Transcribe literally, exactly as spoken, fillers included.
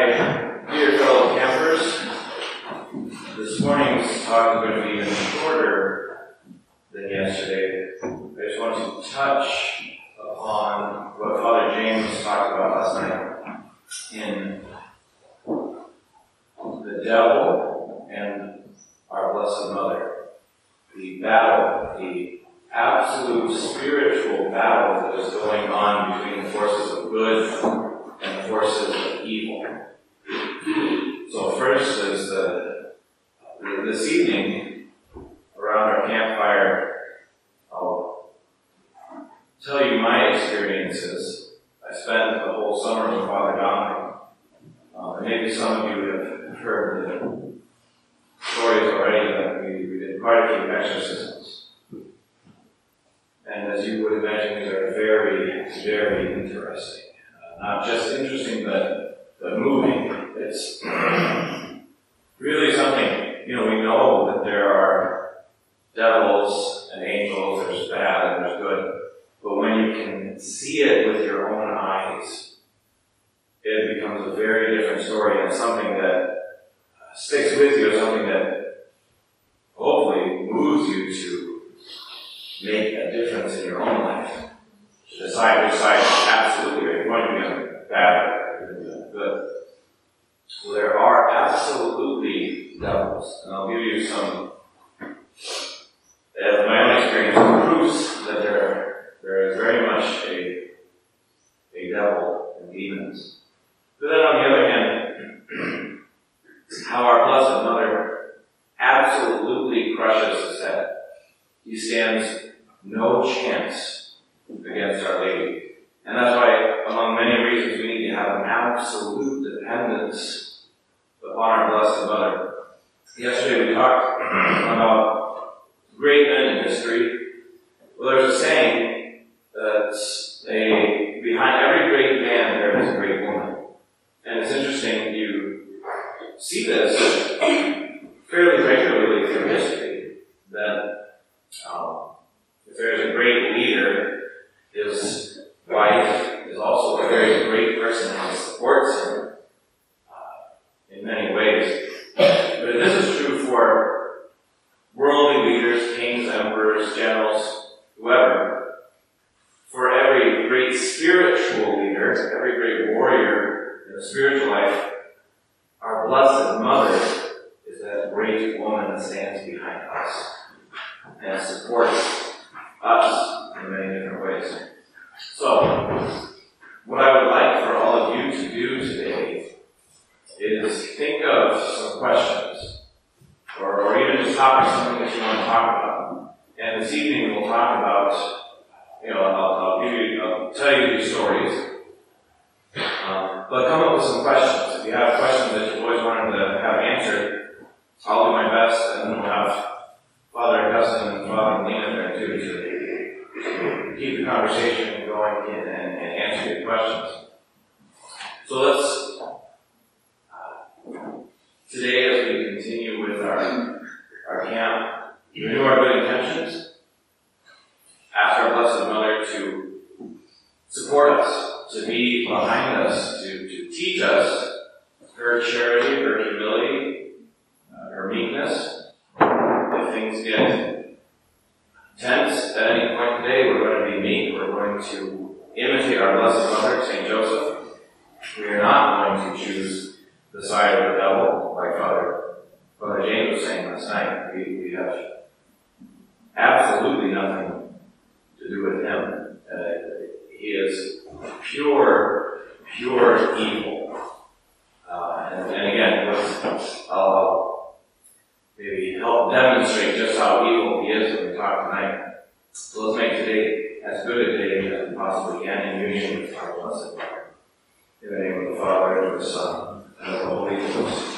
My dear fellow campers, this morning's talk is going to be even shorter than yesterday. I just want to touch upon what Father James talked about last night in the devil and our Blessed Mother. The battle, the absolute spiritual battle that is going on between the forces of good and the forces of evil. So first is the, this evening, around our campfire, I'll tell you my experiences. I spent the whole summer with Father Dominic. Uh, and maybe some of you have heard the stories already that we, we did quite a few exorcisms. And as you would imagine, these are very, very interesting. Uh, not just interesting, but, but moving. It's really something, you know, we know that there are devils and angels, there's bad and there's good. But when you can see it with your own eyes, it becomes a very different story, and it's something that sticks with you, something that hopefully moves you to make a difference in your own life. To decide which side is absolutely right. You're going to be on the bad or good. So there are absolutely devils. And I'll give you some, as my own experience, proofs that there, there is very much a, a devil and demons. But then on the other hand, how our Blessed Mother absolutely crushes his head. He stands no chance against Our Lady. And that's why, among many reasons, we need to have an absolute dependence upon our Blessed Mother. Yesterday we talked about great men in history. Well, there's a saying that a, behind every great man there is a great woman. And it's interesting, you see this fairly regularly through history, that um, if there's a great leader, his wife is also a very great person who supports him uh, in many ways. But this is true for worldly leaders, kings, emperors, generals, whoever. For every great spiritual leader, every great warrior in the spiritual life, our Blessed Mother is that great woman that stands behind us and supports us in many different ways. So, what I would like for all of you to do today is think of some questions, or, or even just topics, something that you want to talk about. And this evening we'll talk about, you know, I'll, I'll give you, I'll tell you these stories, um, but come up with some questions. If you have questions that you've always wanted to have answered, I'll do my best, and then we'll have Father Augustine and Father Lena there too to keep the conversation going and, and, and answer your questions. So let's, uh, today as we continue with our, our camp, renew our good intentions, ask our Blessed Mother to support us, to be behind us, to, to teach us her charity, her humility, uh, her meekness. If things get tense at any point today, we're going to be meek. We're going to imitate our Blessed Mother, Saint Joseph. We are not going to choose the side of the devil, like Father, Father James was saying last night. We, we have absolutely nothing to do with him. Uh, he is pure, pure evil. Uh, and, and again, let's, I'll maybe help demonstrate just how evil he is when we talk tonight. So let's make today as good a day as we possibly can in union with our Blessed Mother. In the name of the Father, and of the Son, and of the Holy Ghost.